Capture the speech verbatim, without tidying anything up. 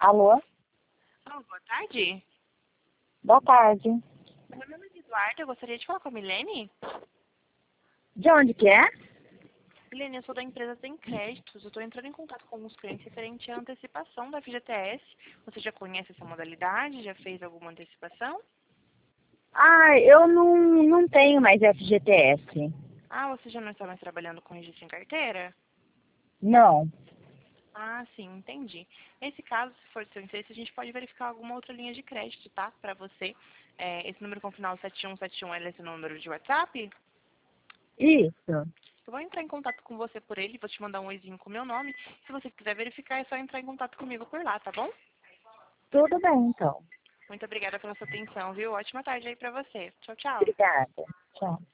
Alô? Alô, boa tarde. Boa tarde. Meu nome é Eduardo, eu gostaria de falar com a Milene. De onde que é? Milene, eu sou da empresa Tem Créditos. Eu estou entrando em contato com alguns clientes referente à antecipação da F G T S. Você já conhece essa modalidade? Já fez alguma antecipação? Ah, eu não, não tenho mais F G T S. Ah, você já não está mais trabalhando com registro em carteira? Não. Ah, sim, entendi. Nesse caso, se for do seu interesse, a gente pode verificar alguma outra linha de crédito, tá? Para você. É, esse número com final sete um sete um é esse número de WhatsApp? Isso. Eu vou entrar em contato com você por ele, vou te mandar um oizinho com o meu nome. Se você quiser verificar, é só entrar em contato comigo por lá, tá bom? Tudo bem, então. Muito obrigada pela sua atenção, viu? Ótima tarde aí pra você. Tchau, tchau. Obrigada. Tchau.